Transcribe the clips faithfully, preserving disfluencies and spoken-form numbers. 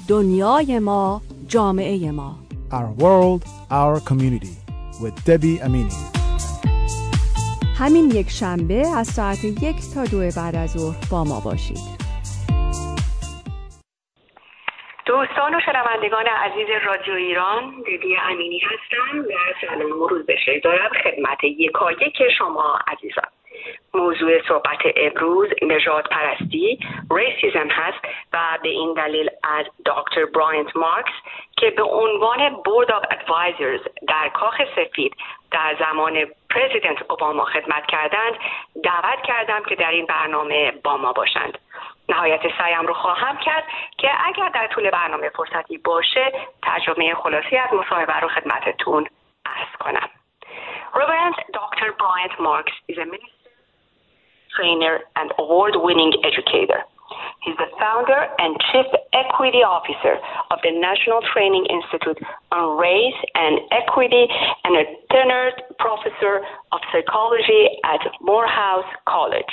دنیای ما، جامعه ما. Our world, our community. with Debbie Amini. همین یک شنبه از ساعت یک تا دو بعد از ظهر با ما باشید. دوستان و شنوندگان عزیز رادیو ایران، دبی امینی هستم و سلام و روز بخیر دارم خدمت یکایک شما عزیزان. موضوع صحبت امروز نژاد پرستی، ریسیزم هست و به این دلیل از دکتر براینت مارکس که به عنوان بورد آف ادوایزرز در کاخ سفید در زمان پرزیدنت اوباما خدمت کردند دعوت کردم که در این برنامه با ما باشند. نهایت سعیم رو خواهم کرد که اگر در طول برنامه فرصتی باشه ترجمه خلاصی از مصاحبه رو خدمتتون عرض کنم. Reverend Doctor Bryant Marks is a minister, trainer, and award-winning educator. He's the founder and chief equity officer of the National Training Institute on Race and Equity and a tenured professor of psychology at Morehouse College.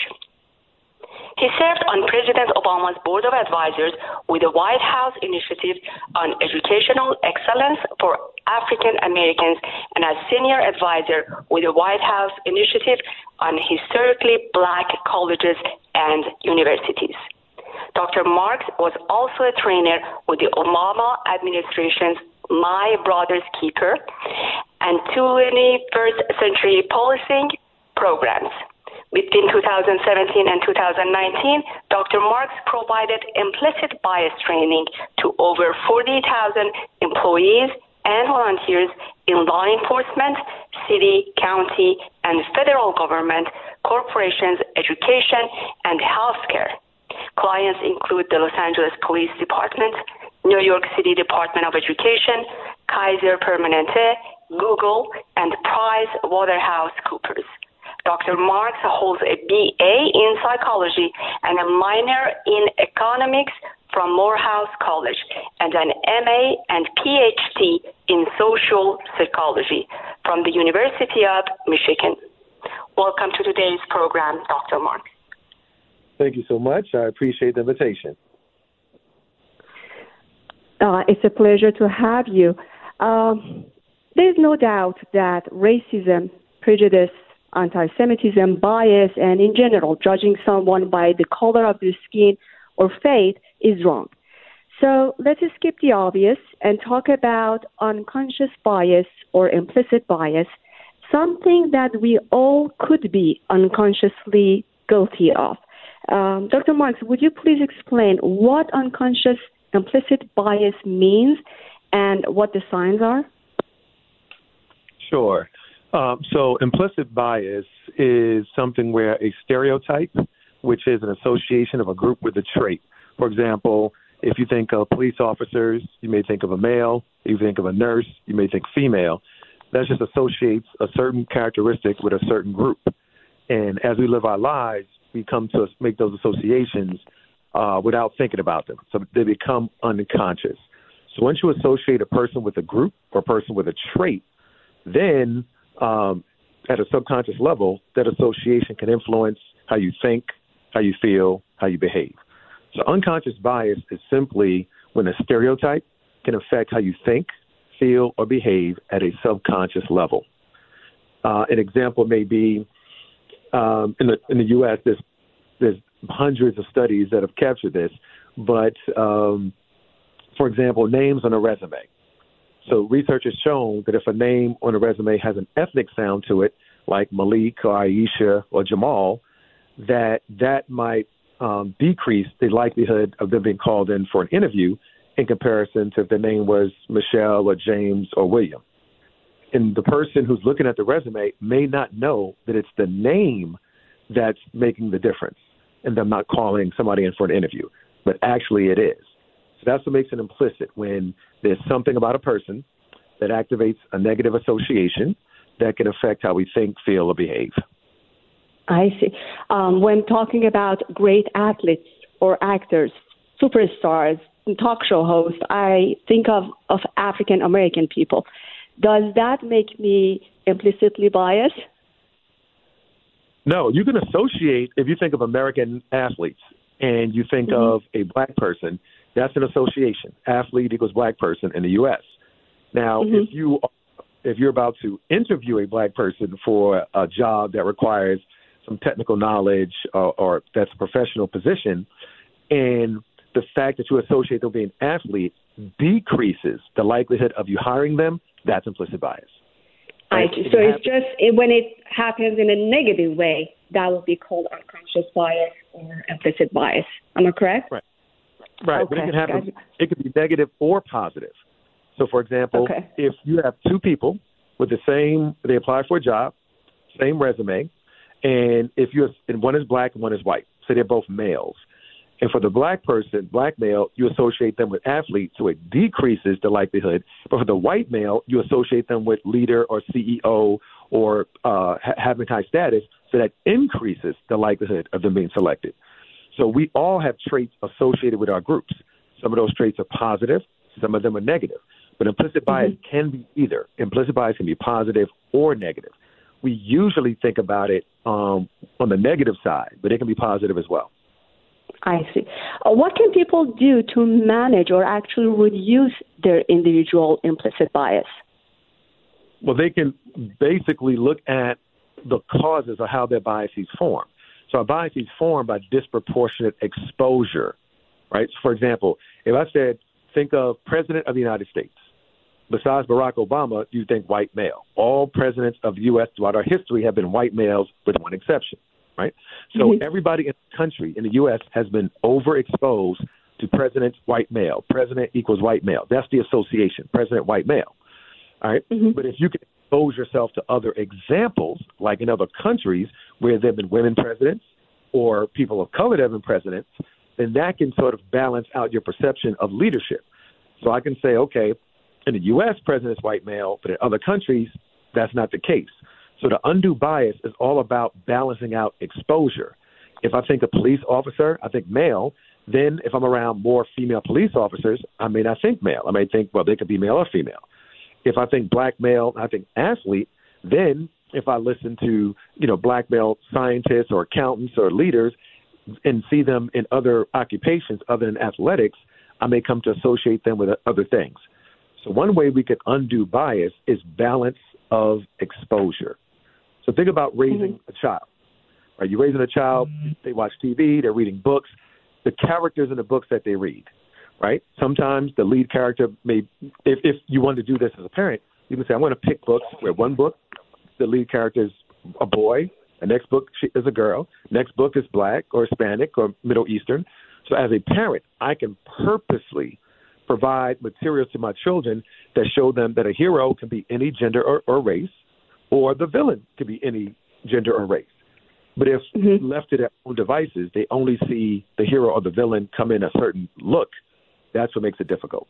He served on President Obama's Board of Advisors with the White House Initiative on Educational Excellence for African Americans and as Senior Advisor with the White House Initiative on Historically Black Colleges and Universities. Doctor Marks was also a trainer with the Obama administration's My Brother's Keeper and twenty-first Century Policing programs. Between two thousand seventeen and two thousand nineteen, Doctor Marks provided implicit bias training to over forty thousand employees and volunteers in law enforcement, city, county, and federal government, corporations, education, and healthcare. Clients include the Los Angeles Police Department, New York City Department of Education, Kaiser Permanente, Google, and Price Waterhouse Coopers. Doctor Marks holds a B A in psychology and a minor in economics from Morehouse College and an M A and P H D in social psychology from the University of Michigan. Welcome to today's program, Doctor Marks. Thank you so much. I appreciate the invitation. Uh, it's a pleasure to have you. Um, there's no doubt that racism, prejudice, anti-Semitism, bias, and in general, judging someone by the color of their skin or faith is wrong. So let's skip the obvious and talk about unconscious bias or implicit bias, something that we all could be unconsciously guilty of. Um, Doctor Marks, would you please explain what unconscious implicit bias means and what the signs are? Sure. Um, so implicit bias is something where a stereotype, which is an association of a group with a trait. For example, if you think of police officers, you may think of a male. If you think of a nurse, you may think female. That just associates a certain characteristic with a certain group. And as we live our lives, we come to make those associations uh, without thinking about them. So they become unconscious. So once you associate a person with a group or a person with a trait, then um, at a subconscious level, that association can influence how you think, how you feel, how you behave. So unconscious bias is simply when a stereotype can affect how you think, feel, or behave at a subconscious level. Uh, an example may be um, in the in the U S There's there's hundreds of studies that have captured this, but um, for example, names on a resume. So research has shown that if a name on a resume has an ethnic sound to it, like Malik or Aisha or Jamal, that that might um, decrease the likelihood of them being called in for an interview in comparison to if the name was Michelle or James or William. And the person who's looking at the resume may not know that it's the name that's making the difference and them not calling somebody in for an interview, but actually it is. So that's what makes it implicit, when there's something about a person that activates a negative association that can affect how we think, feel, or behave. I see. Um, when talking about great athletes or actors, superstars, talk show hosts, I think of, of African-American people. Does that make me implicitly biased? No, you can associate, if you think of American athletes and you think mm-hmm. of a black person, That's an association. Athlete equals black person in the U S. Now, Mm-hmm. if you if you're about to interview a black person for a job that requires some technical knowledge or, or that's a professional position, and the fact that you associate them being an athlete decreases the likelihood of you hiring them, that's implicit bias. I see. So it's just it, when it happens in a negative way, that will be called unconscious bias or implicit bias. Am I correct? Right. Right. Okay. But it can happen. It could be negative or positive. So, for example, okay. if you have two people with the same, they apply for a job, same resume, and if you and one is black and one is white, so they're both males. And for the black person, black male, you associate them with athlete, so it decreases the likelihood. But for the white male, you associate them with leader or C E O or uh, ha- having high status, so that increases the likelihood of them being selected. So we all have traits associated with our groups. Some of those traits are positive, some of them are negative. But implicit bias mm-hmm. can be either. Implicit bias can be positive or negative. We usually think about it um, on the negative side, but it can be positive as well. I see. Uh, what can people do to manage or actually reduce their individual implicit bias? Well, they can basically look at the causes of how their biases form. So our biases form by disproportionate exposure, right? So for example, if I said, think of President of the United States. Besides Barack Obama, you think white male. All presidents of the U S throughout our history have been white males with one exception, right? So mm-hmm. everybody in the country, in the U S, has been overexposed to president white male. President equals white male. That's the association, president white male. All right. Mm-hmm. But if you can expose yourself to other examples, like in other countries where there have been women presidents or people of color that have been presidents, then that can sort of balance out your perception of leadership. So I can say, okay, in the U S, president is white male, but in other countries, that's not the case. So the undue bias is all about balancing out exposure. If I think a police officer, I think male, then if I'm around more female police officers, I may not think male. I may think, well, they could be male or female. If I think black male, I think athlete, then if I listen to, you know, black male scientists or accountants or leaders and see them in other occupations other than athletics, I may come to associate them with other things. So one way we can undo bias is balance of exposure. So think about raising mm-hmm. a child. Right? You're raising a child, mm-hmm. they watch T V, they're reading books, the characters in the books that they read, right? Sometimes the lead character may, if, if you want to do this as a parent, you can say, I want to pick books where one book, the lead character is a boy, the next book is a girl, next book is black or Hispanic or Middle Eastern. So as a parent, I can purposely provide materials to my children that show them that a hero can be any gender or, or race, or the villain can be any gender or race. But if mm-hmm. left to their own devices, they only see the hero or the villain come in a certain look. That's what makes it difficult.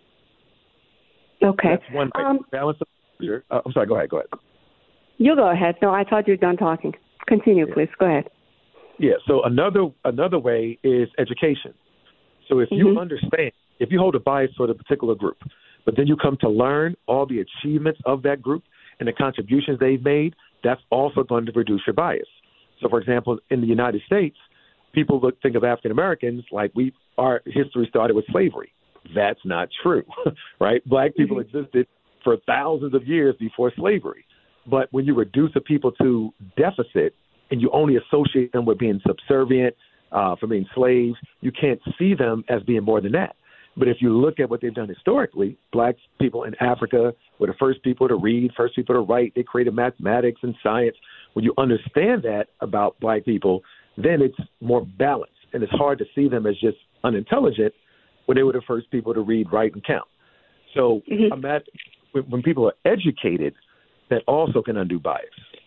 Okay. That's one way. Um, Balance of exposure. Uh, I'm sorry. Go ahead. Go ahead. You go ahead. No, I thought you were done talking. Continue, yeah. please. Go ahead. Yeah. So another another way is education. So if you mm-hmm. understand, if you hold a bias toward a particular group, but then you come to learn all the achievements of that group and the contributions they've made, that's also going to reduce your bias. So, for example, in the United States, people look, think of African Americans like we our history started with slavery. That's not true, right? Black people mm-hmm. existed for thousands of years before slavery. But when you reduce a people to deficit and you only associate them with being subservient, uh, for being slaves, you can't see them as being more than that. But if you look at what they've done historically, black people in Africa were the first people to read, first people to write. They created mathematics and science. When you understand that about black people, then it's more balanced. And it's hard to see them as just unintelligent when they were the first people to read, write, and count. So mm-hmm. I'm at, when people are educated, that also can undo bias.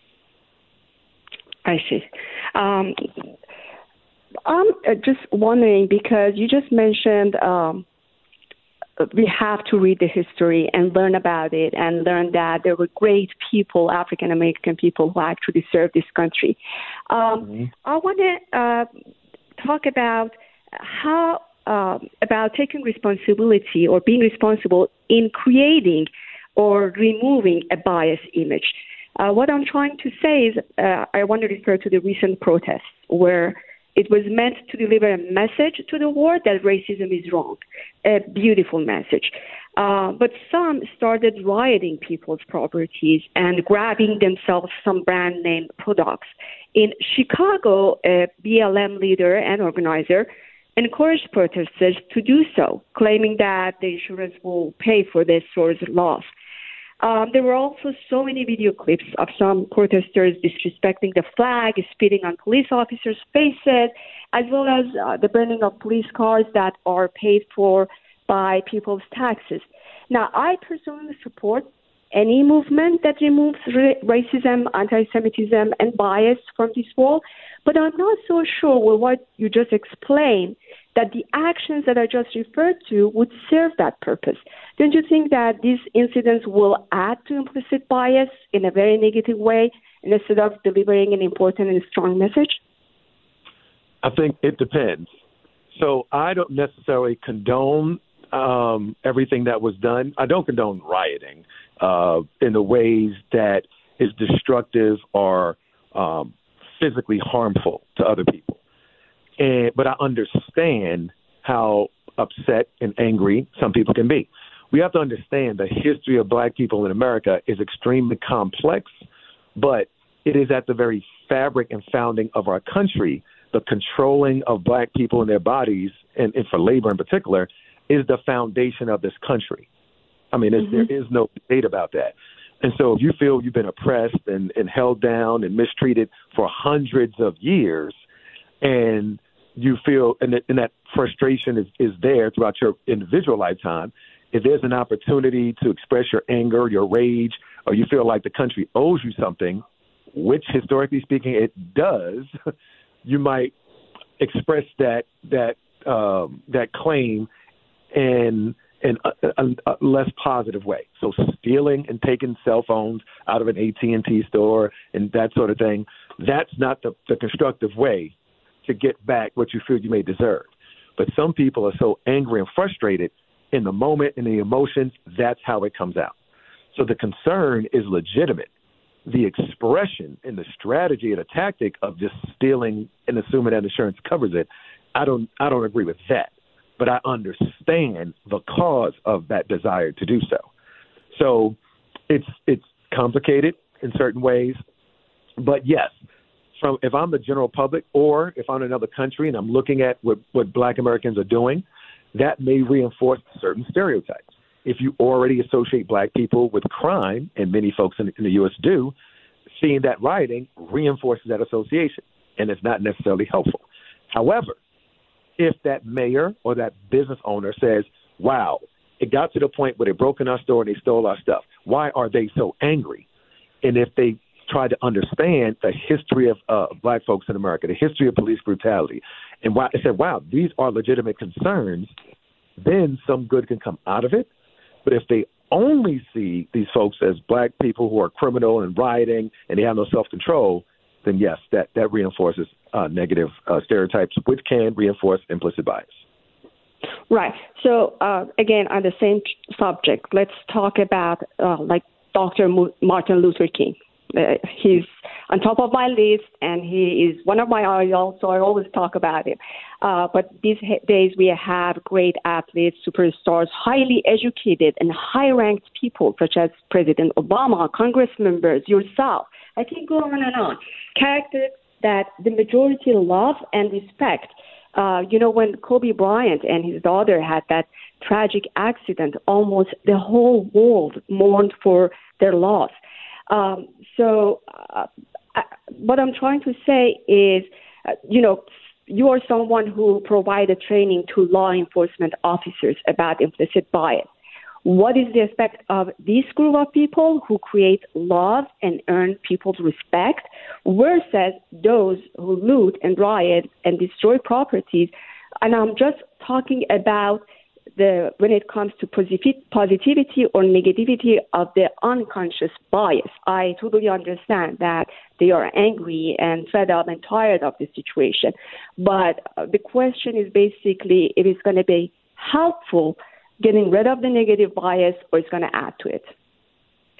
I see. Um, I'm just wondering, because you just mentioned um, we have to read the history and learn about it and learn that there were great people, African American people, who actually served this country. Um, mm-hmm. I want to uh, talk about how uh, about taking responsibility or being responsible in creating or removing a bias image. Uh, what I'm trying to say is uh, I want to refer to the recent protests where It was meant to deliver a message to the world that racism is wrong, a beautiful message. Uh, but some started rioting people's properties and grabbing themselves some brand name products. In Chicago, a B L M leader and organizer encouraged protesters to do so, claiming that the insurance will pay for the store's loss. Um, there were also so many video clips of some protesters disrespecting the flag, spitting on police officers' faces, as well as uh, the burning of police cars that are paid for by people's taxes. Now, I personally support any movement that removes ra- racism, anti-Semitism, and bias from this world, but I'm not so sure with what you just explained that the actions that I just referred to would serve that purpose. Don't you think that these incidents will add to implicit bias in a very negative way instead of delivering an important and strong message? I think it depends. So I don't necessarily condone um, everything that was done. I don't condone rioting uh, in the ways that is destructive or um, physically harmful to other people. And, but I understand how upset and angry some people can be. We have to understand the history of black people in America is extremely complex, but it is at the very fabric and founding of our country. The controlling of black people and their bodies, and, and for labor in particular, is the foundation of this country. I mean, mm-hmm. there is no debate about that. And so if you feel you've been oppressed and, and held down and mistreated for hundreds of years, and you feel, and that, and that frustration is, is there throughout your individual lifetime, if there's an opportunity to express your anger, your rage, or you feel like the country owes you something, which historically speaking it does, you might express that that um, that claim in in a, a, a less positive way. So stealing and taking cell phones out of an A T and T store and that sort of thing, that's not the, the constructive way to get back what you feel you may deserve. But some people are so angry and frustrated in the moment, in the emotions, that's how it comes out. So the concern is legitimate. The expression and the strategy and the tactic of just stealing and assuming that insurance covers it, I don't I don't agree with that. But I understand the cause of that desire to do so. So it's it's complicated in certain ways. But yes, from if I'm the general public or if I'm in another country and I'm looking at what, what black Americans are doing, that may reinforce certain stereotypes. If you already associate black people with crime, and many folks in, in the U S do, seeing that rioting reinforces that association, and it's not necessarily helpful. However, if that mayor or that business owner says, wow, it got to the point where they broke in our store and they stole our stuff, why are they so angry? And if they try to understand the history of uh, black folks in America, the history of police brutality, and why they said, wow, these are legitimate concerns, then some good can come out of it. But if they only see these folks as black people who are criminal and rioting and they have no self-control, then yes, that, that reinforces uh, negative uh, stereotypes, which can reinforce implicit bias. Right. So, uh, again, on the same subject, let's talk about uh, like Doctor Martin Luther King. Uh, he's on top of my list, and he is one of my idols, so I always talk about him. Uh, but these days we have great athletes, superstars, highly educated and high-ranked people such as President Obama, Congress members, yourself. I can go on and on. Characters that the majority love and respect. Uh, you know, when Kobe Bryant and his daughter had that tragic accident, almost the whole world mourned for their loss. Um, so uh, I, what I'm trying to say is, uh, you know, you are someone who provided training to law enforcement officers about implicit bias. What is the effect of this group of people who create love and earn people's respect versus those who loot and riot and destroy properties? And I'm just talking about the when it comes to positivity or negativity of the unconscious bias. I totally understand that they are angry and fed up and tired of the situation. But the question is basically if it's going to be helpful getting rid of the negative bias or it's going to add to it.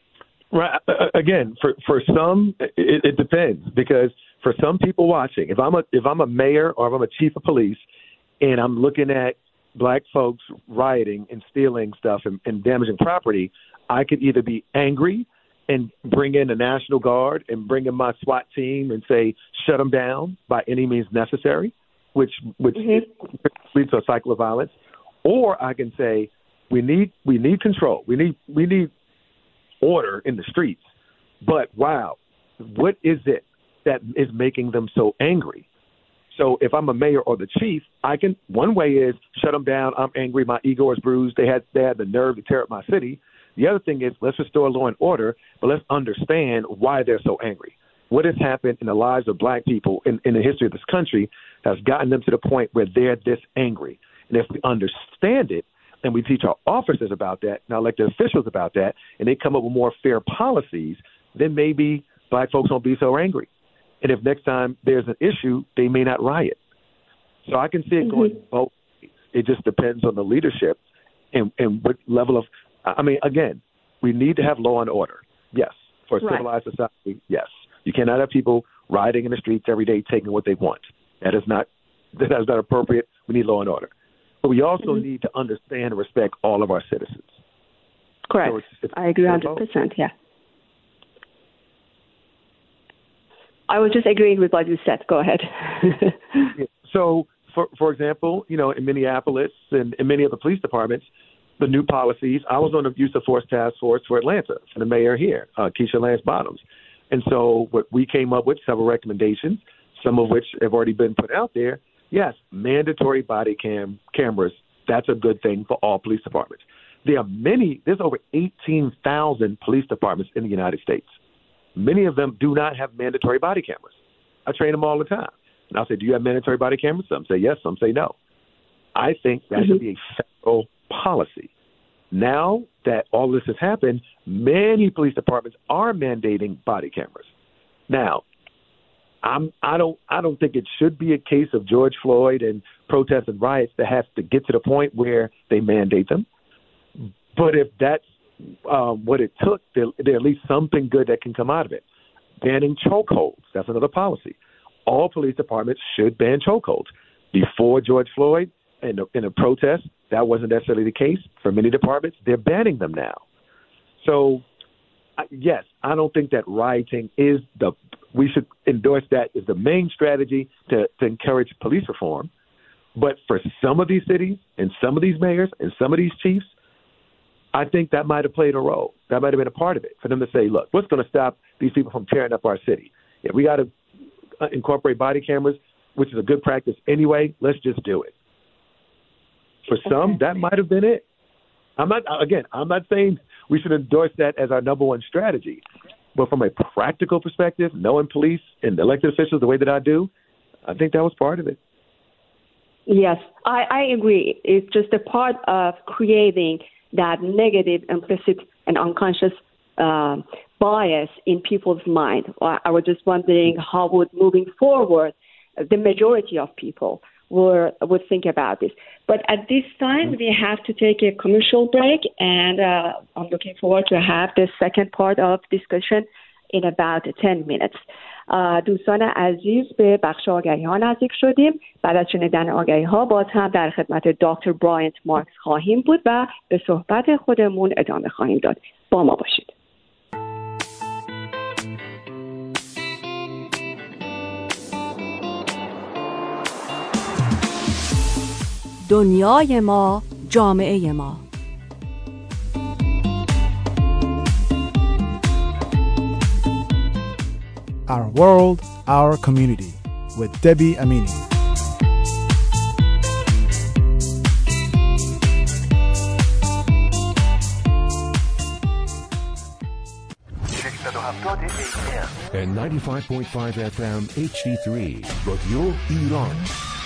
Right. Again, for for some, it, it depends, because for some people watching, if I'm a if I'm a mayor or if I'm a chief of police, and I'm looking at black folks rioting and stealing stuff and, and damaging property, I could either be angry and bring in the National Guard and bring in my SWAT team and say shut them down by any means necessary, which which mm-hmm. leads to a cycle of violence, or I can say we need we need control, we need we need order in the streets. But wow, what is it that is making them so angry? So if I'm a mayor or the chief, I can, one way is shut them down. I'm angry. My ego is bruised. They had, they had the nerve to tear up my city. The other thing is let's restore law and order, but let's understand why they're so angry. What has happened in the lives of black people in, in the history of this country has gotten them to the point where they're this angry. And if we understand it, and we teach our officers about that, and our elected officials about that, and they come up with more fair policies, then maybe black folks won't be so angry. And if next time there's an issue, they may not riot. So I can see it mm-hmm. going both ways. It just depends on the leadership and, and what level of, I mean, again, we need to have law and order. Yes. For a right. civilized society, yes. You cannot have people rioting in the streets every day taking what they want. That is not, that is not appropriate. We need law and order. But we also mm-hmm. need to understand and respect all of our citizens. Correct. So it's, it's, I agree one hundred percent, yeah. I was just agreeing with what you said. Go ahead. yeah. So, for for example, you know, in Minneapolis and in many other police departments, the new policies, I was on the use of force task force for Atlanta, for the mayor here, uh, Keisha Lance Bottoms. And so what we came up with, several recommendations, some of which have already been put out there. Yes, mandatory body cam cameras, that's a good thing for all police departments. There are many, there's over eighteen thousand police departments in the United States. Many of them do not have mandatory body cameras. I train them all the time. And I'll say, do you have mandatory body cameras? Some say yes, some say no. I think that mm-hmm. should be a federal policy. Now that all this has happened, many police departments are mandating body cameras. Now, I'm, I don't I don't think it should be a case of George Floyd and protests and riots that has to get to the point where they mandate them. But if that's um, what it took, there, there's at least something good that can come out of it. Banning chokeholds, that's another policy. All police departments should ban chokeholds. Before George Floyd and in a protest, that wasn't necessarily the case. For many departments, they're banning them now. So, yes, I don't think that rioting is the – we should endorse that as the main strategy to, to encourage police reform. But for some of these cities and some of these mayors and some of these chiefs, I think that might have played a role. That might have been a part of it for them to say, look, what's going to stop these people from tearing up our city? If we got to incorporate body cameras, which is a good practice anyway, let's just do it. For some, okay. that might have been it. I'm not, again, I'm not saying we should endorse that as our number one strategy. But from a practical perspective, knowing police and elected officials the way that I do, I think that was part of it. Yes, I, I agree. It's just a part of creating that negative, implicit, and unconscious uh, bias in people's mind. I, I was just wondering how would, moving forward, the majority of people were, would think about this. But at this time, we have to take a commercial break, and uh, I'm looking forward to have the second part of discussion in about ten minutes. دوستان عزیز به بخش آگهی ها نزدیک شدیم. بعد از شنیدن آگهی ها باز هم در خدمت دکتر براینت مارکس خواهیم بود و به صحبت خودمون ادامه خواهیم داد. با ما باشید. دنیای ما، جامعه ما. Our world, our community with Debbie Amini. And ninety-five point five F M H D three رادیو ایران.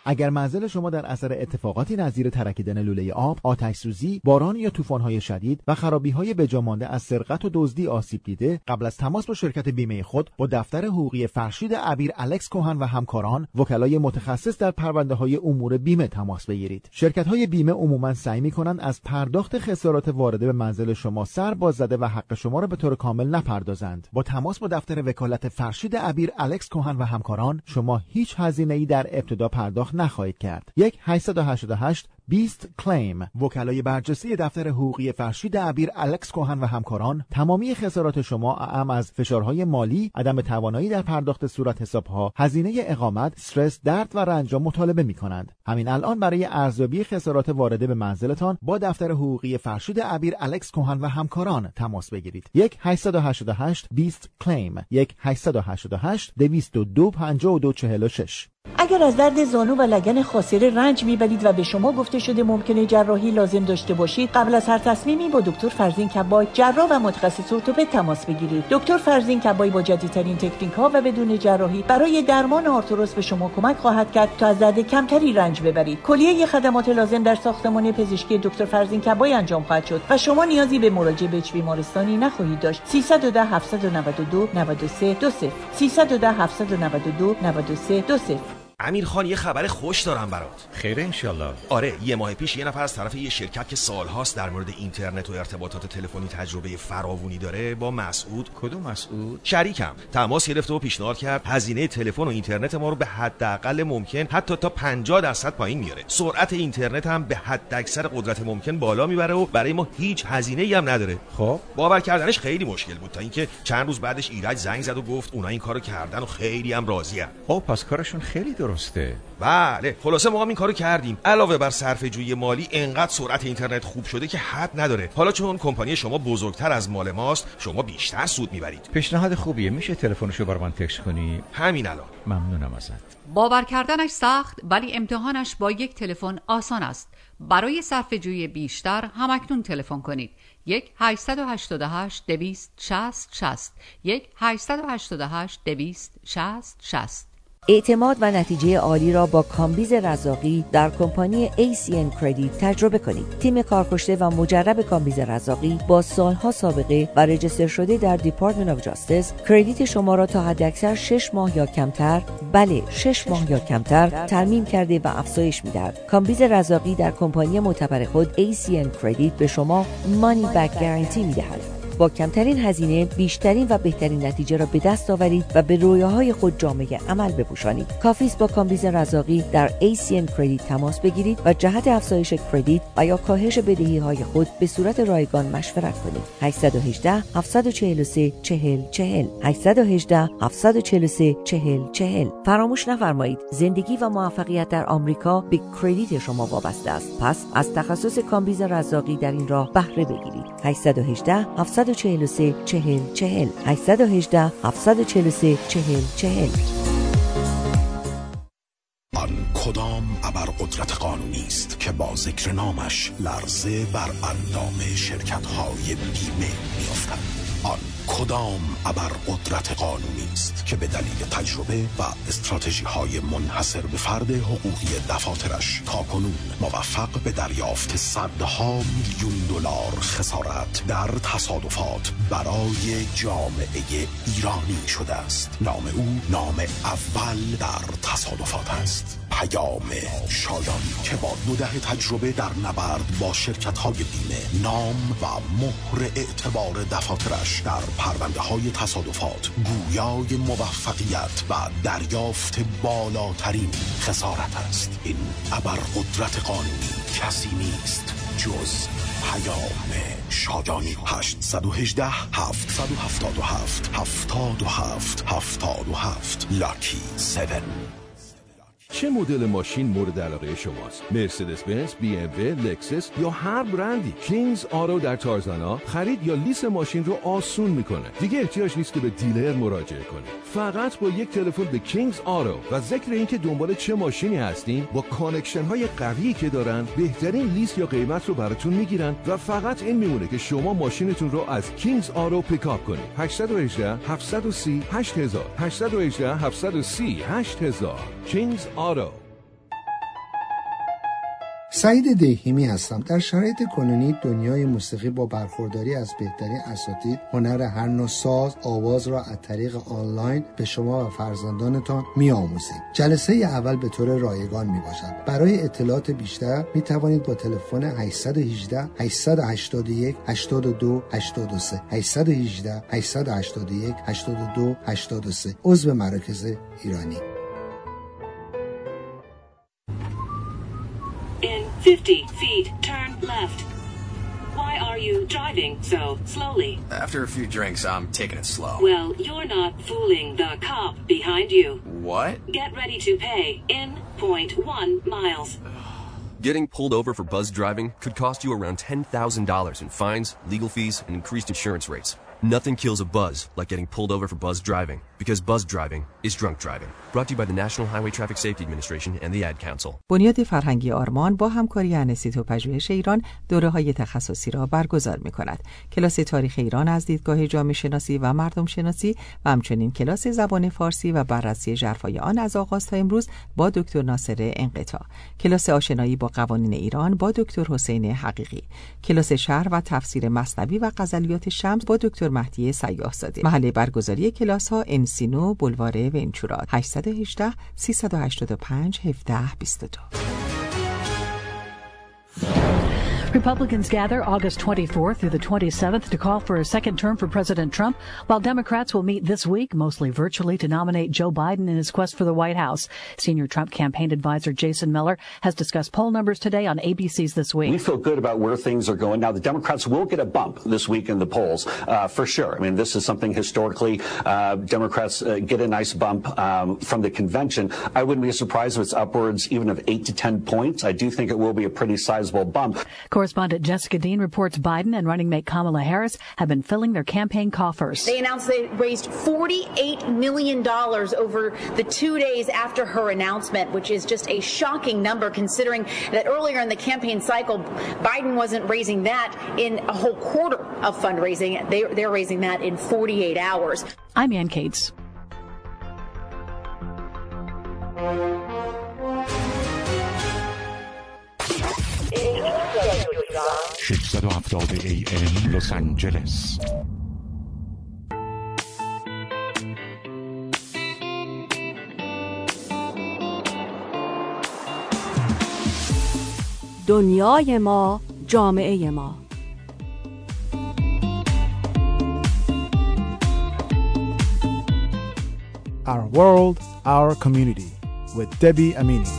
اگر منزل شما در اثر اتفاقاتی نظیر ترکیدن لوله آب، آتش سوزی، باران یا طوفان‌های شدید و خرابی‌های بجامانده از سرقت و دزدی آسیب دیده، قبل از تماس با شرکت بیمه خود با دفتر حقوقی فرشید عبیر الکس کهن و همکاران، وکلای متخصص در پرونده‌های امور بیمه تماس بگیرید. شرکت‌های بیمه عموماً سعی می‌کنند از پرداخت خسارات وارده به منزل شما سر باز زده و حق شما را به طور کامل نپردازند. با تماس با دفتر وکالت فرشید عبیر الکس کهن و همکاران، شما هیچ هزینه‌ای در ابتدا پرداخت نخواهید کرد. یک هشت هشت هشت بیست کلیم. وکلای برجسته دفتر حقوقی فرشید عبیر الکس کهن و همکاران تمامی خسارات شما اعم از فشارهای مالی، عدم توانایی در پرداخت صورت حسابها، هزینه اقامت، استرس، درد و رنج را مطالبه می‌کنند. همین الان برای ارزیابی خسارات وارده به منزلتان با دفتر حقوقی فرشید عبیر الکس کهن و همکاران تماس بگیرید. یک هشت هشت هشت بیست کلیم. یک هشت هشت هشت دویست و دو پنجاه و دو چهل و شش. اگر از درد زانو و لگن خاصره رنج میبرید و به شما گفته شده ممکنه جراحی لازم داشته باشید، قبل از هر تصمیمی با دکتر فرزین کبای، جراح و متخصص ارتوپد تماس بگیرید. دکتر فرزین کبای با جدیدترین تکنیک ها و بدون جراحی برای درمان آرتروز به شما کمک خواهد کرد تا از درد کمتری رنج ببرید. کلیه خدمات لازم در ساختمان پزشکی دکتر فرزین کبای انجام خواهد شد و شما نیازی به مراجعه به هیچ بیمارستانی نخواهید داشت. سیصد و ده هفتصد و نود و دو نود و سه دو صفر سیصد و ده هفتصد و نود و دو نود و سه دو صفر. امیر خان، یه خبر خوش دارم برات. خیره انشالله. آره، یه ماه پیش یه نفر از طرف یه شرکت که سالهاست در مورد اینترنت و ارتباطات تلفنی تجربه فراوانی داره با مسعود. کدوم مسعود؟ شریکم. تماس گرفت و پیشنهاد کرد هزینه تلفن و اینترنت ما رو به حداقل ممکن حتی تا پنجاه درصد پایین میاره. سرعت اینترنت هم به حداکثر قدرت ممکن بالا میبره و برای ما هیچ هزینه‌ای هم نداره. خب باور کردنش خیلی مشکل بود تا اینکه چند روز بعدش ایرج زنگ زد و گفت اونا این کارو کردن و خیلی هم راضی‌ان. خب پس کارشون خیلی درسته. بله، خلاصه ما هم این کارو کردیم. علاوه بر صرفه‌جویی مالی، انقدر سرعت اینترنت خوب شده که حد نداره. حالا چون کمپانی شما بزرگتر از مال ماست، شما بیشتر سود میبرید. پیشنهاد خوبیه. میشه تلفنشو برام من تکست کنی؟ همین الان. ممنونم ازت. باور کردنش سخت، ولی امتحانش با یک تلفن آسان است. برای صرفه‌جویی بیشتر همکنون تلفن کنید. یک هشت هشت هشت دویست شصت شصت. یک هشت هشت هشت دویست شصت شصت. اعتماد و نتیجه عالی را با کامبیز رزاقی در کمپانی ای سی ان کردیت تجربه کنید. تیم کارکشته و مجرب کامبیز رزاقی با سالها سابقه و رجیستر شده در دیپارتمنت آف جاستس، کردیت شما را تا حداکثر شش ماه یا کمتر، بله شش ماه یا کمتر ترمیم کرده و افزایش می‌دهد. کامبیز رزاقی در کمپانی معتبر خود ای سی ان کردیت به شما مانی بک گارانتی می‌دهد. با کمترین هزینه بیشترین و بهترین نتیجه را به دست آورید و به رویاهای خود جامعه عمل بپوشانید. کافی است با کامبیز رزاقی در ای سی ان کردیت تماس بگیرید و جهت افزایش کردیت و یا کاهش بدهی‌های خود به صورت رایگان مشورت کنید. هشت یک هشت هفت چهار سه چهل چهل هشت یک هشت هفت چهار سه چهل چهل. فراموش نفرمایید زندگی و موفقیت در آمریکا به کردیت شما وابسته است. پس از تخصص کامبیز رزاقی در این راه بهره بگیرید. هشت یک هشت هفت چهار سه چهل چهل هشت یک هشت هفت چهار سه چهل چهل. آن کدام ابرقدرت قانونی است که با ذکر نامش لرزه بر اندام شرکت‌های بیمه می‌افتد؟ آن کدام ابرقدرت قانونی است که به دلیل تجربه و استراتژی‌های منحصر به فرد حقوقی دفاترش تاکنون موفق به دریافت صدها میلیون دلار خسارت در تصادفات برای جامعه ایرانی شده است؟ نام او نام اول در تصادفات است. پیام شایانی که با دو دهه تجربه در نبرد با شرکت‌های بیمه، نام و مهر اعتبار دفاترش در پرونده‌های تصادفات گویای موفقیت و دریافت بالاترین خسارت است. این ابرقدرت قانونی کسی نیست جز پیام شایانی. هشت یک هشت هفت هفت هفت هفت هفت هفت هفت لاکی هفت. چه مدل ماشین مورد علاقه شماست؟ مرسدس بنز، بی ام و، لکسس یا هر برندی؟ کینگز آرو در تارزانا خرید یا لیس ماشین رو آسون میکنه. دیگه احتیاج نیست که به دیلر مراجعه کنید. فقط با یک تلفن به کینگز آرو و ذکر اینکه دنبال چه ماشینی هستین، با کانکشن های قوی که دارن بهترین لیست یا قیمت رو براتون میگیرن و فقط این میمونه که شما ماشینتون رو از کینگز آرو پیکاپ کنید. هشت یک هشت هفت سه صفر هشت هزار هشت یک هشت هفت سه صفر هشت هزار. کینگز آرو. سعید دیهیمی هستم. در شرایط کنونی دنیای موسیقی با برخورداری از بهترین اساتید هنر هر نوع ساز آواز را از طریق آنلاین به شما و فرزندانتان می‌آموزیم. جلسه اول به طور رایگان میباشد. برای اطلاعات بیشتر می توانید با تلفن هشت یک هشت هشت هشت یک هشت دو هشت سه هشت یک هشت هشت هشت یک هشت دو هشت سه عضو مراکز ایرانی. In fifty feet, turn left. Why are you driving so slowly? After a few drinks, I'm taking it slow. Well, you're not fooling the cop behind you. What? Get ready to pay in point one miles. Getting pulled over for buzz driving could cost you around ten thousand dollars in fines, legal fees, and increased insurance rates. Nothing kills a buzz like getting pulled over for buzz driving, because buzz driving is drunk driving. Brought to you by the National Highway Traffic Safety Administration and the Ad Council. بنیاد فرهنگی آرمان با همکاری انستیت و پژوهش ایران دوره‌های تخصصی را برگزار می‌کند. کلاس تاریخ ایران از دیدگاه جامعه شناسی و مردم شناسی و همچنین کلاس زبان فارسی و بررسی ژرفای آن از آغاز تا امروز با دکتر ناصر انقطاع. کلاس آشنایی با قوانین ایران با دکتر حسین حقیقی. کلاس شرح و تفسیر مثنوی و غزلیات شمس با دکتر مهدی سیاح‌زاده. محل برگزاری کلاس‌ها امسینو بولوار ونچورا هشت یک هشت سه هشت پنج یک هفت دو دو. Republicans gather August twenty-fourth through the twenty-seventh to call for a second term for President Trump, while Democrats will meet this week, mostly virtually, to nominate Joe Biden in his quest for the White House. Senior Trump campaign advisor Jason Miller has discussed poll numbers today on A B C's This Week. We feel good about where things are going. Now, the Democrats will get a bump this week in the polls, uh, for sure. I mean, this is something historically, uh, Democrats uh, get a nice bump um, from the convention. I wouldn't be surprised if it's upwards even of eight to ten points. I do think it will be a pretty sizable bump. Correspondent Jessica Dean reports Biden and running mate Kamala Harris have been filling their campaign coffers. They announced they raised forty-eight million dollars over the two days after her announcement, which is just a shocking number considering that earlier in the campaign cycle, Biden wasn't raising that in a whole quarter of fundraising. They, they're raising that in forty-eight hours. I'm Ann Cates. ششصد و هفتاد ای ام لس آنجلس. دنیای ما، جامعه ما. Our world, our community with Debbie Amini.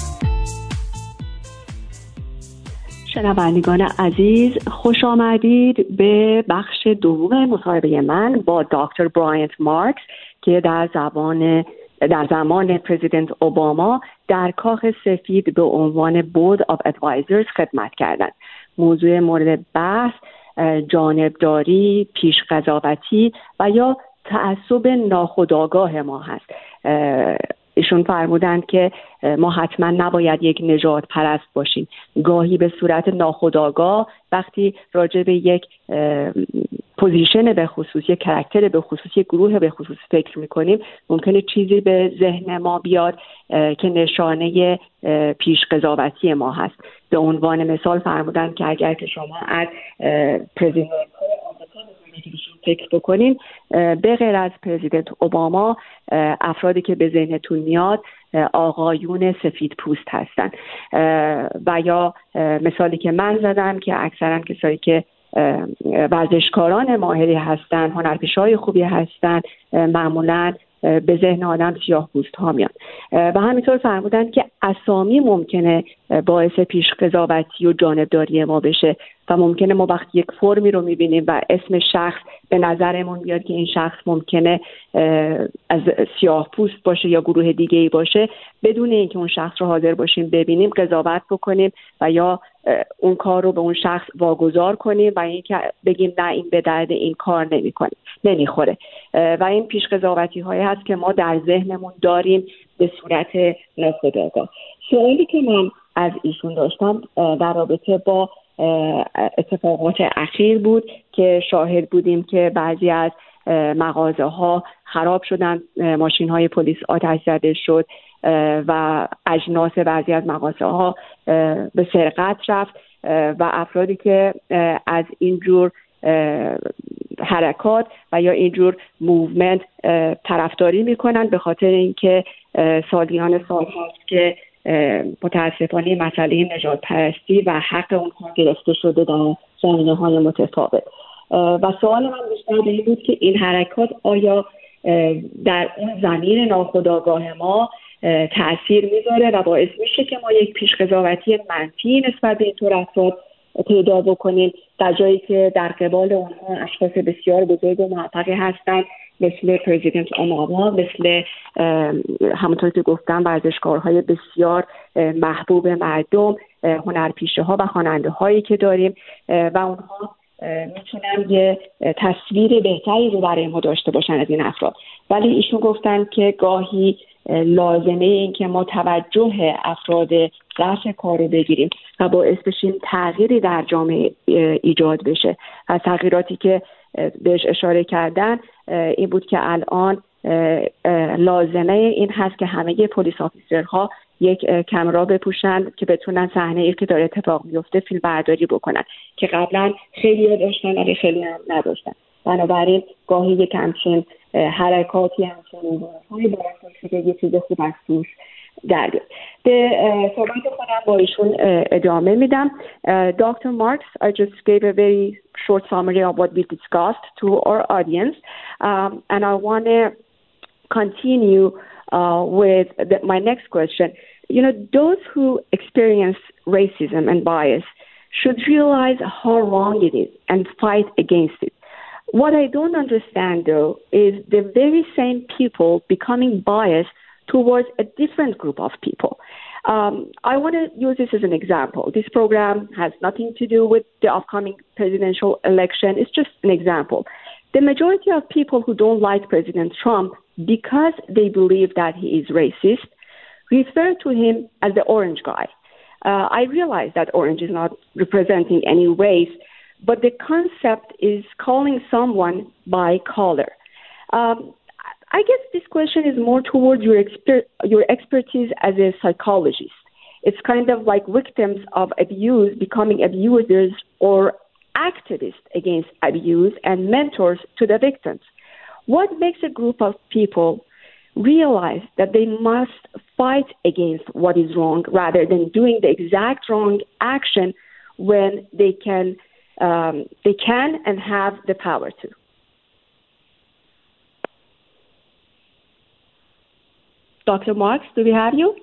شنوندگان عزیز، خوش آمدید به بخش دوم مصاحبه من با دکتر برایانت مارکس که در زمان در زمان پرزیدنت اوباما در کاخ سفید به عنوان بورد آف ادوایزرز خدمت کردند. موضوع مورد بحث جانبداری، پیش قضاوتی و یا تعصب ناخودآگاه ما هست. ایشون فرمودند که ما حتما نباید یک نژاد پرست باشیم. گاهی به صورت ناخودآگاه وقتی راجع به یک پوزیشن به خصوص، یک کاراکتر به خصوص، یک گروه به خصوص فکر میکنیم، ممکنه چیزی به ذهن ما بیاد که نشانه پیش قضاوتی ما هست. به عنوان مثال فرمودند که اگر که شما از پرزیدنت فکر بکنین، به غیر از پرزیدنت اوباما افرادی که به ذهنتون میاد آقایون سفید پوست هستن و یا مثالی که من زدم که اکثرا کسایی که ورزشکاران ماهری هستن، هنرپیشه‌های خوبی هستن، معمولاً به ذهن آدم سیاه پوست ها میان. و همینطور فرمودن که اسامی ممکنه باعث پیش قضاوتی و جانبداری ما بشه و ممکنه ما وقتی یک فرمی رو میبینیم و اسم شخص به نظرمون بیاد که این شخص ممکنه از سیاه پوست باشه یا گروه دیگه ای باشه، بدون اینکه اون شخص رو حاضر باشیم ببینیم قضاوت بکنیم و یا اون کار رو به اون شخص واگذار کنیم و اینکه بگیم نه این به درد این کار نمیکنه، نمیخوره. و این پیش قضاوتی هایی هست که ما در ذهنمون داریم به صورت ناخودآگاه. سوالی که من از ایشون داشتم در رابطه با اتفاقات اخیر بود که شاهد بودیم که بعضی از مغازه ها خراب شدن، ماشین های پلیس آتش زده شد و اجناس بعضی از مغازه ها به سرقت رفت و افرادی که از اینجور حرکات و یا اینجور موومنت طرفداری میکنن به خاطر اینکه سالیان سال هاست که متاسفانه مسئله نژاد پرستی و حق اونها گرفته شده در زمینه های متفاوت. و سوال من بیشتر به این بود که این حرکات آیا در اون زمین ناخودآگاه ما تأثیر میذاره و باعث میشه که ما یک پیش‌قضاوتی منفی نسبت به اینطور افراد پیدا بکنیم، در جایی که در قبال اونها اشخاص بسیار بزرگ و موفقی هستند، مثل پرزیدنت اوباما، مثل همونطور که گفتم ورزشکارهای بسیار محبوب مردم، هنرپیشه ها و خواننده هایی که داریم و اونها میتونن یه تصویر بهتری رو برای ما داشته باشن از این افراد. ولی ایشون گفتن که گاهی لازمه این که ما توجه افراد رأس کار رو بگیریم و باعث بشیم تغییری در جامعه ایجاد بشه. و تغییراتی که بهش اشاره کردن این بود که الان لازمه این هست که همه پلیس آفیسرها یک کامرا بپوشن که بتونن صحنه ای که داره اتفاق میفته فیلم برداری بکنن که قبلا خیلی داشتن ولی خیلی هم نداشتن. بنابراین گاهی یک همچین حرکاتی همچین های باید باشه که یه چیز خوب از توش در بیاد. به صحبت خودم با ایشون ادامه میدم. Doctor Marks, I just gave a very short summary of what we discussed to our audience, um, and I want to continue uh, with the, my next question. You know, those who experience racism and bias should realize how wrong it is and fight against it. What I don't understand, though, is the very same people becoming biased towards a different group of people. Um, I want to use this as an example. This program has nothing to do with the upcoming presidential election. It's just an example. The majority of people who don't like President Trump because they believe that he is racist refer to him as the orange guy. Uh, I realize that orange is not representing any race, but the concept is calling someone by color. Um, I guess this question is more toward your exper- your expertise as a psychologist. It's kind of like victims of abuse becoming abusers or activists against abuse and mentors to the victims. What makes a group of people realize that they must fight against what is wrong rather than doing the exact wrong action when they can, um, they can and have the power to? Doctor Marks, do we have you?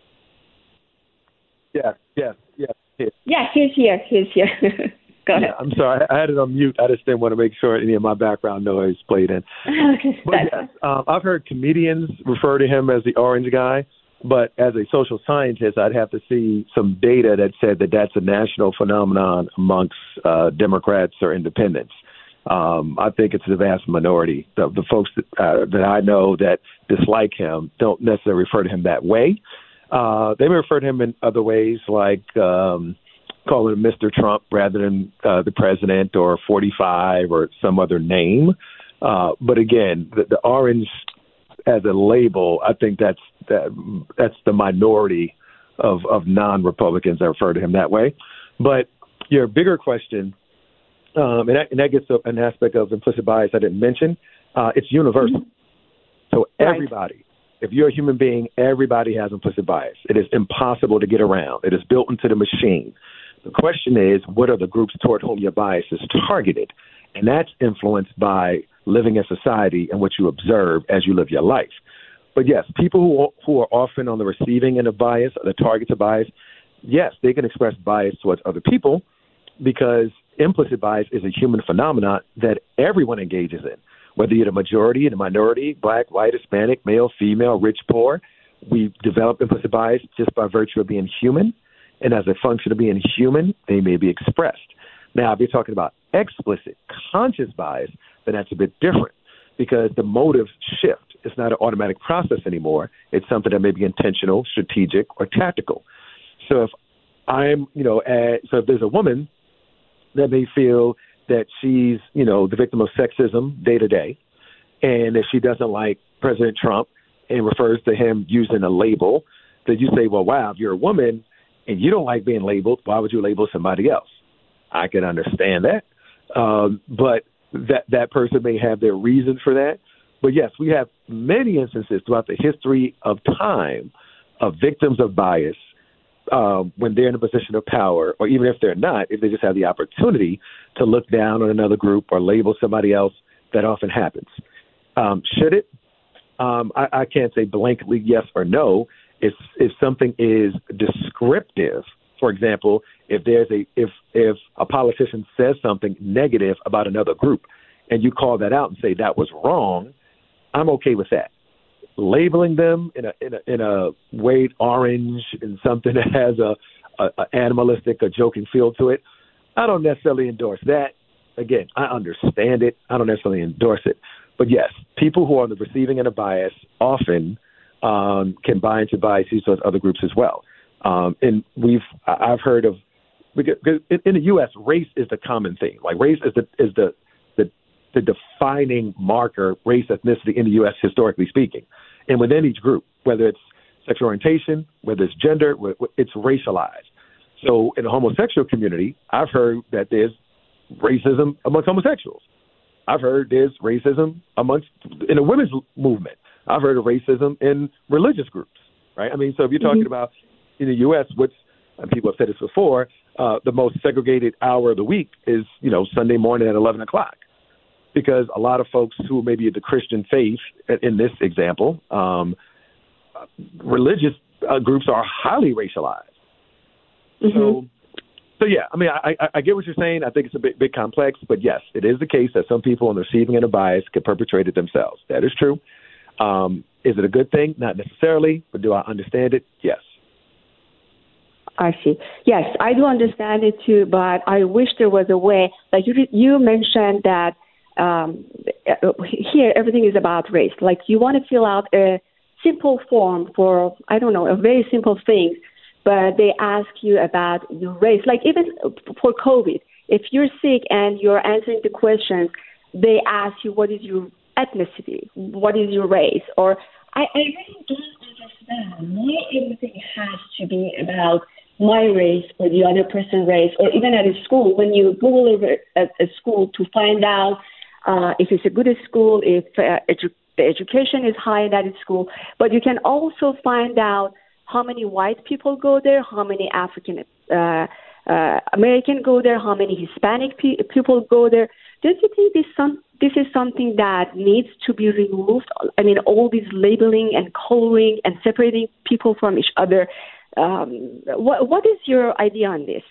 Yes, yes, yes. yes. Yeah, he's here. He's here. Go ahead. Yeah, I'm sorry. I had it on mute. I just didn't want to make sure any of my background noise played in. But yes, um, I've heard comedians refer to him as the orange guy, but as a social scientist, I'd have to see some data that said that that's a national phenomenon amongst uh, Democrats or independents. Um, I think it's the vast minority. The, the folks that, uh, that I know that dislike him don't necessarily refer to him that way. Uh, they may refer to him in other ways, like um, calling him Mister Trump rather than uh, the president or forty-five or some other name. Uh, but again, the, the orange as a label, I think that's that, that's the minority of, of non-Republicans that refer to him that way. But your bigger question, Um, and, that, and that gets to an aspect of implicit bias I didn't mention. Uh, it's universal. So everybody, right. If you're a human being, everybody has implicit bias. It is impossible to get around. It is built into the machine. The question is, what are the groups toward whom your bias is targeted? And that's influenced by living in society and what you observe as you live your life. But yes, people who, who are often on the receiving end of bias, or the targets of bias, yes, they can express bias towards other people because implicit bias is a human phenomenon that everyone engages in, whether you're the majority, the minority, black, white, Hispanic, male, female, rich, poor. We develop implicit bias just by virtue of being human, and as a function of being human, they may be expressed. Now, if you're talking about explicit, conscious bias, then that's a bit different because the motives shift. It's not an automatic process anymore. It's something that may be intentional, strategic, or tactical. So if I'm, you know, uh, so if there's a woman that may feel that she's, you know, the victim of sexism day to day, and if she doesn't like President Trump, and refers to him using a label, that you say, well, wow, if you're a woman and you don't like being labeled, why would you label somebody else? I can understand that. Um, but that that person may have their reasons for that. But, yes, we have many instances throughout the history of time of victims of bias um, when they're in a position of power, or even if they're not, if they just have the opportunity to look down on another group or label somebody else. That often happens. Um, should it? Um, I, I can't say blankly yes or no. If if something is descriptive, for example, if there's a if if a politician says something negative about another group, and you call that out and say that was wrong, I'm okay with that. Labeling them in a in a, in a Wade Orange and something that has a, a, a animalistic, a joking feel to it, I don't necessarily endorse that. Again, I understand it. I don't necessarily endorse it. But yes, people who are on the receiving end of bias often um, can buy into biases towards other groups as well. Um, and we've I've heard of because in the U S, race is the common thing. Like race is the is the the, the defining marker, race, ethnicity in the U S historically speaking. And within each group, whether it's sexual orientation, whether it's gender, it's racialized. So in the homosexual community, I've heard that there's racism amongst homosexuals. I've heard there's racism amongst in the women's movement. I've heard of racism in religious groups, right? I mean, so if you're talking mm-hmm. about in the U S, what's and people have said this before, uh, the most segregated hour of the week is, you know, Sunday morning at eleven o'clock, because a lot of folks who may be of the Christian faith, in this example, um, religious uh, groups are highly racialized. Mm-hmm. So. So, yeah, I mean, I, I, I get what you're saying. I think it's a bit, bit complex. But, yes, it is the case that some people on the receiving end of bias can perpetrate it themselves. That is true. Um, is it a good thing? Not necessarily. But do I understand it? Yes. I see. Yes, I do understand it, too. But I wish there was a way. Like you, you mentioned that um, here everything is about race. Like you want to fill out a simple form for, I don't know, a very simple thing. But they ask you about your race. Like even for COVID, if you're sick and you're answering the questions, they ask you what is your ethnicity, what is your race, or I, I really don't understand why everything has to be about my race or the other person's race, or even at a school when you Google a, a school to find out uh, if it's a good school, if uh, edu- the education is high in that school, but you can also find out how many white people go there, how many African uh, uh, American go there, how many Hispanic pe- people go there. Don't you think this some this is something that needs to be removed? I mean, all this labeling and coloring and separating people from each other. Um, what what is your idea on this?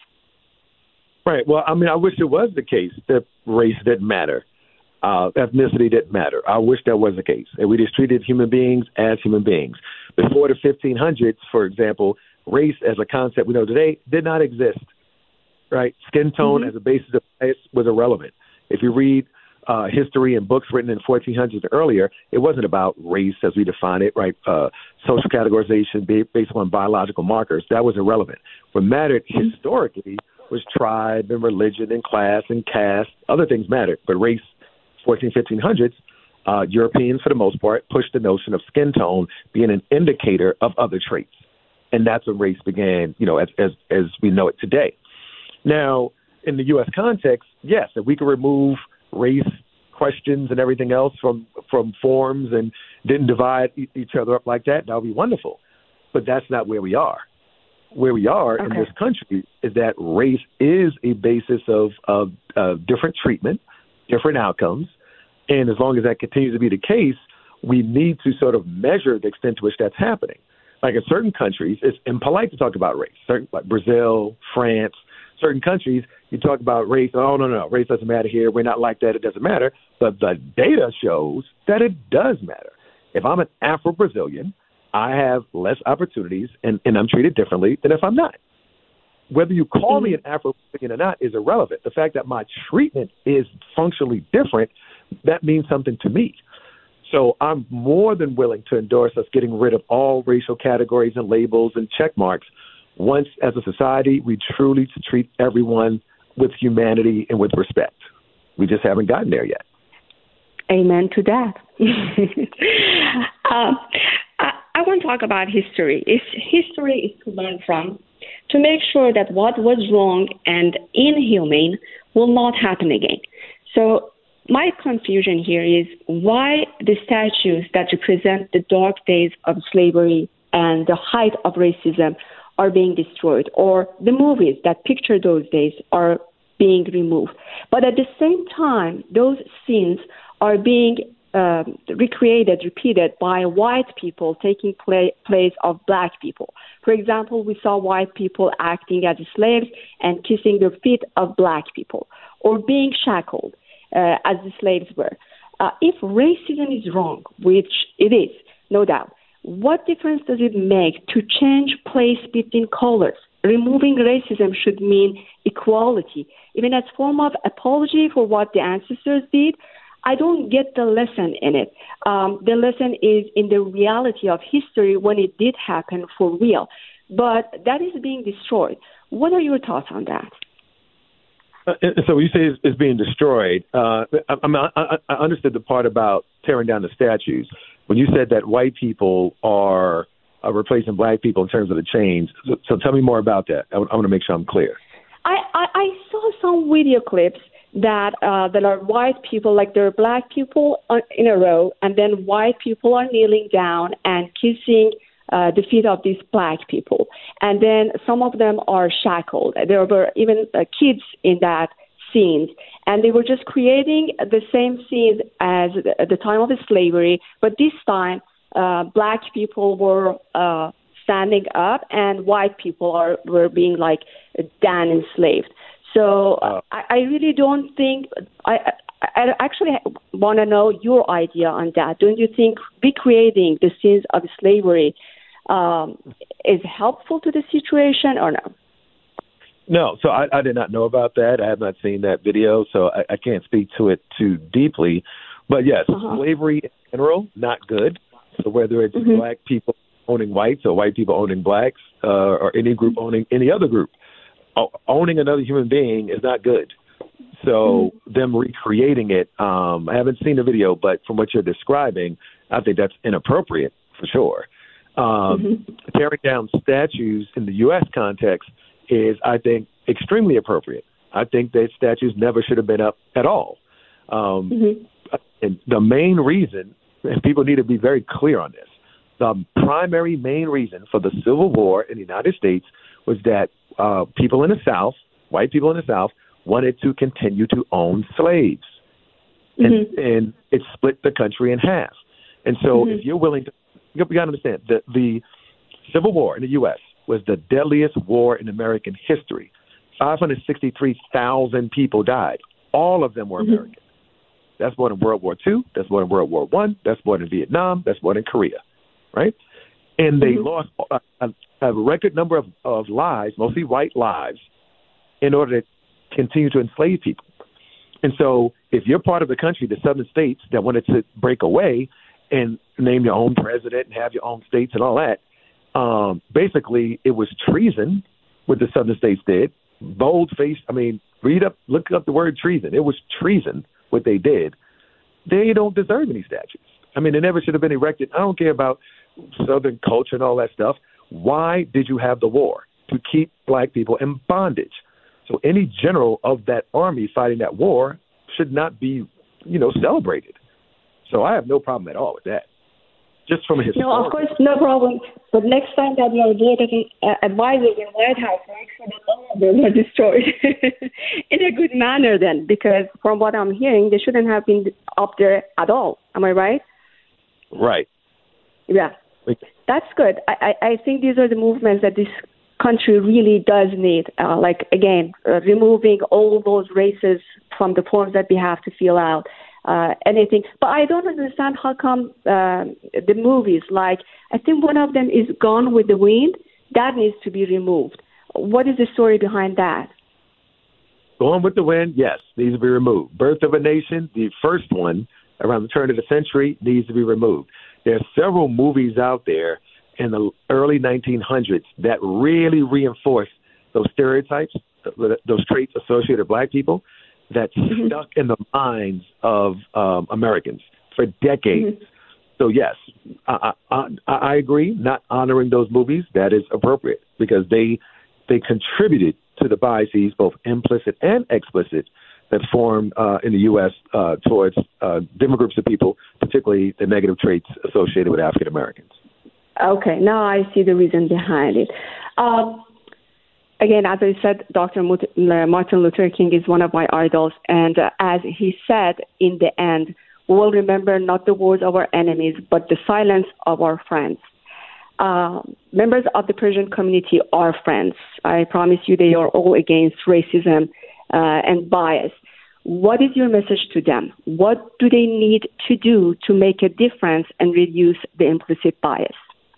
Right. Well, I mean, I wish it was the case that race didn't matter. Uh, ethnicity didn't matter. I wish that was the case. And we just treated human beings as human beings. Before the fifteen hundreds, for example, race as a concept we know today did not exist, right? Skin tone mm-hmm. as a basis of bias was irrelevant. If you read uh, history and books written in fourteen hundreds and earlier, it wasn't about race as we define it, right? Uh, social categorization based on biological markers, that was irrelevant. What mattered historically was tribe and religion and class and caste. Other things mattered, but race, fourteen, fifteen hundreds, uh, Europeans, for the most part, pushed the notion of skin tone being an indicator of other traits. And that's when race began, you know, as, as, as we know it today. Now, in the U S context, yes, if we could remove race questions and everything else from, from forms and didn't divide e- each other up like that, that would be wonderful. But that's not where we are. Where we are okay. in this country is that race is a basis of, of uh, different treatment, different outcomes. And as long as that continues to be the case, we need to sort of measure the extent to which that's happening. Like in certain countries, it's impolite to talk about race. Certain, like Brazil, France, certain countries, you talk about race. Oh, no, no, no, race doesn't matter here. We're not like that. It doesn't matter. But the data shows that it does matter. If I'm an Afro-Brazilian, I have less opportunities and, and I'm treated differently than if I'm not. Whether you call mm-hmm. me an Afro-Brazilian or not is irrelevant. The fact that my treatment is functionally different, that means something to me. So I'm more than willing to endorse us getting rid of all racial categories and labels and check marks once, as a society, we truly treat everyone with humanity and with respect. We just haven't gotten there yet. Amen to that. um, I want to talk about history. If history is to learn from, to make sure that what was wrong and inhumane will not happen again. So my confusion here is why the statues that represent the dark days of slavery and the height of racism are being destroyed, or the movies that picture those days are being removed. But at the same time, those scenes are being uh, recreated, repeated by white people taking play, place of black people. For example, we saw white people acting as slaves and kissing the feet of black people, or being shackled uh, as the slaves were. Uh, if racism is wrong, which it is, no doubt, what difference does it make to change place between colors? Removing racism should mean equality, even as form of apology for what the ancestors did. I don't get the lesson in it. Um, the lesson is in the reality of history when it did happen for real. But that is being destroyed. What are your thoughts on that? Uh, so you say it's, it's being destroyed. Uh, I, I, I understood the part about tearing down the statues. When you said that white people are, are replacing black people in terms of the change, so, so tell me more about that. I, I want to make sure I'm clear. I, I, I saw some video clips that uh, that are white people, like there are black people in a row, and then white people are kneeling down and kissing uh, the feet of these black people. And then some of them are shackled. There were even uh, kids in that scenes, and they were just creating the same scenes as at the time of the slavery, but this time uh, black people were uh, standing up and white people are were being like down enslaved. So uh, I, I really don't think I, I, I actually want to know your idea on that. Don't you think recreating the scenes of slavery um, is helpful to the situation or no? No, so I, I did not know about that. I have not seen that video, so I, I can't speak to it too deeply. But yes, uh-huh. slavery in general, not good. So whether it's mm-hmm. black people owning whites or white people owning blacks uh, or any group owning any other group, o- owning another human being is not good. So mm-hmm. them recreating it, um, I haven't seen the video, but from what you're describing, I think that's inappropriate for sure. Um, mm-hmm. Tearing down statues in the U S context is, I think, extremely appropriate. I think that statues never should have been up at all. Um, mm-hmm. And the main reason, and people need to be very clear on this, the primary main reason for the Civil War in the United States was that uh, people in the South, white people in the South, wanted to continue to own slaves. Mm-hmm. And, and it split the country in half. And so mm-hmm. if you're willing to, you got to understand that the Civil War in the U S was the deadliest war in American history. five hundred sixty-three thousand people died. All of them were mm-hmm. American. That's more than World War Two. That's more than World War One. That's more than Vietnam. That's more than Korea, right? And they mm-hmm. lost a, a, a record number of, of lives, mostly white lives, in order to continue to enslave people. And so if you're part of the country, the southern states that wanted to break away and name your own president and have your own states and all that, Um, basically, it was treason what the southern states did. Bold-faced, I mean, read up, look up the word treason. It was treason what they did. They don't deserve any statues. I mean, they never should have been erected. I don't care about southern culture and all that stuff. Why did you have the war? To keep black people in bondage. So any general of that army fighting that war should not be, you know, celebrated. So I have no problem at all with that. Just from a historical. No, of course, no problem. But next time that you are voting uh, advisors in White House, make sure that all of them are destroyed in a good manner then, because from what I'm hearing, they shouldn't have been up there at all. Am I right? Right. Yeah. That's good. I, I, I think these are the movements that this country really does need. Uh, like, again, uh, removing all those races from the forms that we have to fill out. Uh, anything. But I don't understand how come uh, the movies, like, I think one of them is Gone with the Wind, that needs to be removed. What is the story behind that? Gone with the Wind, yes, needs to be removed. Birth of a Nation, the first one, around the turn of the century, needs to be removed. There are several movies out there in the early nineteen hundreds that really reinforce those stereotypes, those traits associated with black people, that mm-hmm. stuck in the minds of um, Americans for decades. So, yes, I, I, I agree. Not honoring those movies, that is appropriate because they they contributed to the biases, both implicit and explicit, that formed uh, in the U S uh, towards uh, different groups of people, particularly the negative traits associated with African Americans. Okay, now I see the reason behind it. Um, again, as I said, Doctor Martin Luther King is one of my idols, and uh, as he said in the end, we will remember not the words of our enemies, but the silence of our friends. Uh, members of the Persian community are friends. I promise you they are all against racism uh, and bias. What is your message to them? What do they need to do to make a difference and reduce the implicit bias?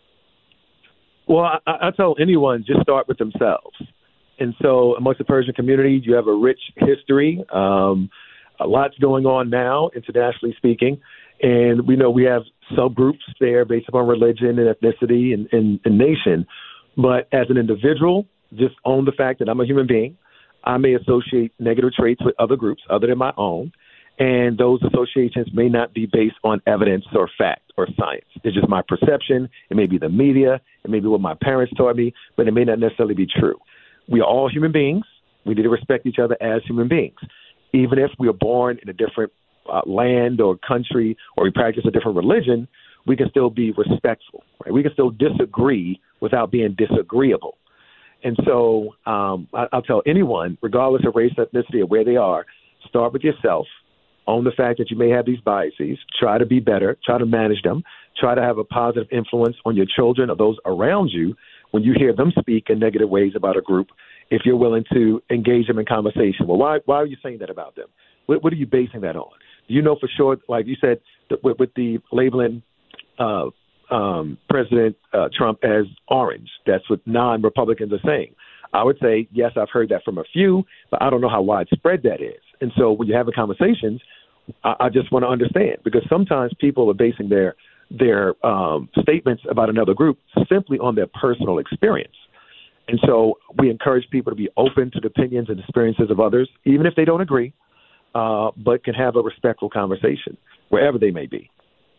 Well, I, I tell anyone, just start with themselves. And so amongst the Persian community, you have a rich history. Um, a lot's going on now, internationally speaking. And we know we have subgroups there based upon religion and ethnicity and, and, and nation. But as an individual, just own the fact that I'm a human being. I may associate negative traits with other groups other than my own. And those associations may not be based on evidence or fact or science. It's just my perception. It may be the media. It may be what my parents taught me, but it may not necessarily be true. We are all human beings. We need to respect each other as human beings. Even if we are born in a different uh, land or country or we practice a different religion, we can still be respectful. Right? We can still disagree without being disagreeable. And so um, I, I'll tell anyone, regardless of race, ethnicity, or where they are, start with yourself. Own the fact that you may have these biases. Try to be better. Try to manage them. Try to have a positive influence on your children or those around you when you hear them speak in negative ways about a group, if you're willing to engage them in conversation. Well, why why are you saying that about them? What, what are you basing that on? Do you know for sure, like you said, that with, with the labeling uh, um, President uh, Trump as orange, that's what non-Republicans are saying. I would say, yes, I've heard that from a few, but I don't know how widespread that is. And so when you're having conversations, I, I just want to understand, because sometimes people are basing their their um, statements about another group simply on their personal experience. And so we encourage people to be open to the opinions and experiences of others, even if they don't agree, uh, but can have a respectful conversation wherever they may be.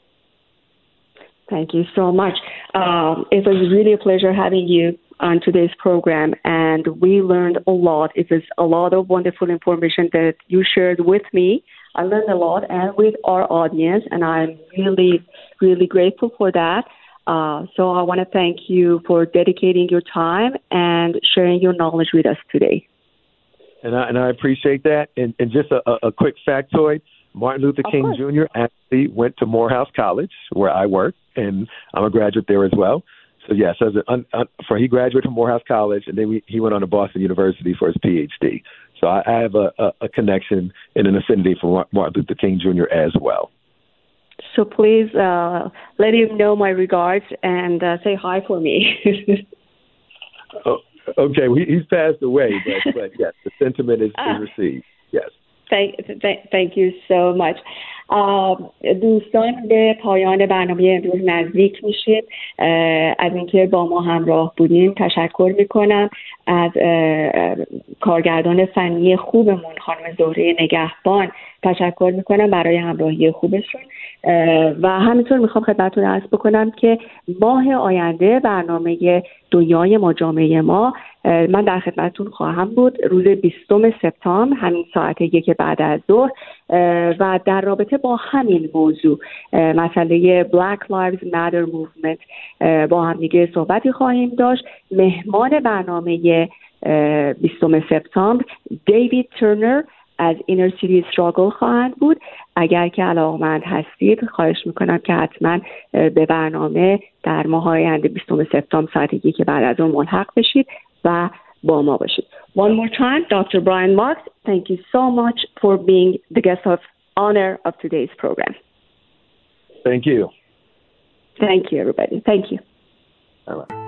Thank you so much. Um, it was really a pleasure having you on today's program, and we learned a lot. It was a lot of wonderful information that you shared with me. I learned a lot, and with our audience, and I'm really, really grateful for that. Uh, so I want to thank you for dedicating your time and sharing your knowledge with us today. And I, and I appreciate that. And, and just a, a quick factoid, Martin Luther Of King course. Junior actually went to Morehouse College, where I work, and I'm a graduate there as well. So, yes, as an, un, un, for he graduated from Morehouse College, and then we, he went on to Boston University for his P H D. So I, I have a, a, a connection and an affinity for Martin Luther King Junior as well. So please uh, let him know my regards and uh, say hi for me. Oh, okay, well, he, he's passed away, but, but yes, the sentiment is, Ah. is received. Yes. Thank, thank, thank you so much. دوستان به پایان برنامه امروز نزدیک میشیم. از اینکه با ما همراه بودیم تشکر میکنم. از کارگردان فنی خوبمون خانم زهره نگهبان تشکر میکنم برای همراهی خوبشون و همینطور میخوام خدمتتون عرض بکنم که ماه آینده برنامه دنیای ما جامعه ما من در خدمتتون خواهم بود روز بیستم سپتامبر همین ساعت یک بعد از ظهر و در رابطه با همین موضوع مسئله Black Lives Matter Movement با هم دیگه صحبتی خواهیم داشت. مهمان برنامه بیستم سپتامبر دیوید ترنر از اینر سیتی استراگل خواهند بود. اگر که علاقه‌مند هستید خواهش میکنم که حتما به برنامه در ماه آینده بیستم سپتامبر ساعت یک بعد از اون ملحق بشید و با ما باشید. One more time, Doctor Brian Marks, thank you so much for being the guest of honor of today's program. Thank you. Thank you, everybody. Thank you. All right.